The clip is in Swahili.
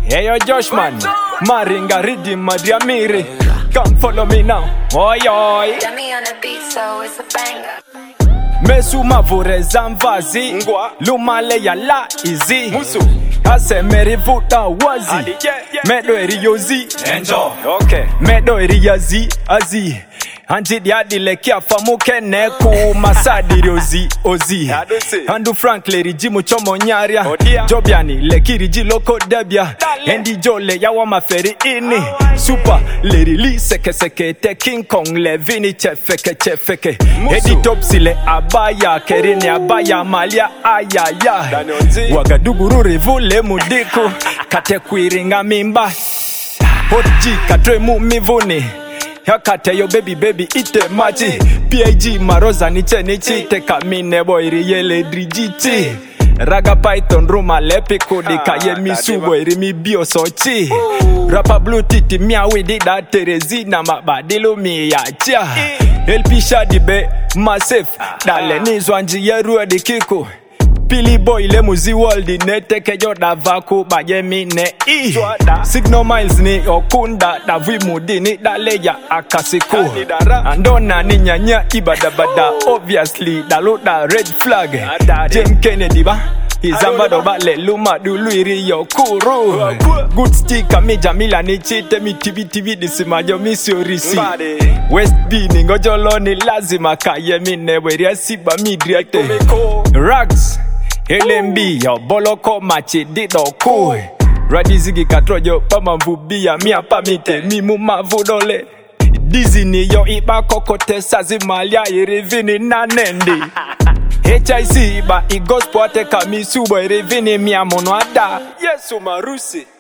Hey yo Josh man, Maringa Ridi Madiamiri. Come follow me now, oi oi. Dummy on the beat, so it's a banger. Mesu mavure zamvazi Lumale ya la izi Musu Ase merivuta wazi Medo eri yozi Enjoy. Okay. Medo eri yazi azi Anjidi adile kia famuke neku Masadi ozi ozi Andu Frank leri jimu chomo nyaria Jobiani lekiri jiloko debia Endi jole ya wa maferi ini Super leri li seke seke te King Kong levini chefeke Edi topsile abaya Kerini abaya malia ayaya Wagaduguru rivule mudiku Kate kuiringa mimba Hoji kadre mu mivuni Yakate yo baby ite machi PIG maroza nichi Teka mine boy riyele drijiti Raga python ruma lepi kodi Kaye misu boy rimi bio sochi Rapa blue titi miya widi da Terezina mabadilu miyacha LP shadi be massive Dale nizwanji yeru edi kiku Pili boy le muzi world nete kejo da vaku baye mine i Signal miles ni okunda da vimudi ni dale ya akasiku Andona ni nyanya ibadabada obviously dalo da red flag James Kennedy ba Izamba bale luma duluiri yo kuru Good stick mi jamila ni chite mi TV disimajo mi siorisi West B ni ngojolo ni lazima kaye mine weria siba mi direkte Rags LMB yo boloko machi dido kui Radizigi katrojo pama mvubia Mia pamite mimu mavudole Dizini yo iba kokote sazi malia irivini nanendi HIC ba igospo ate kamisu bo irivini mia mono ada Yesu marusi